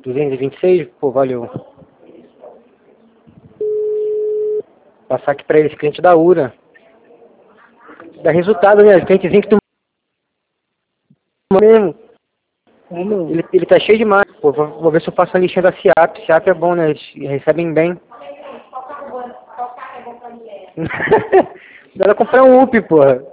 226, pô, valeu. Passar aqui pra eles, cliente da URA. Dá resultado, né? Clientezinho que tu mesmo. Ele tá cheio demais, pô. Vou ver se eu faço a listinha da SIAP. SIAP é bom, né? Eles recebem bem. Dá pra comprar um UP, porra.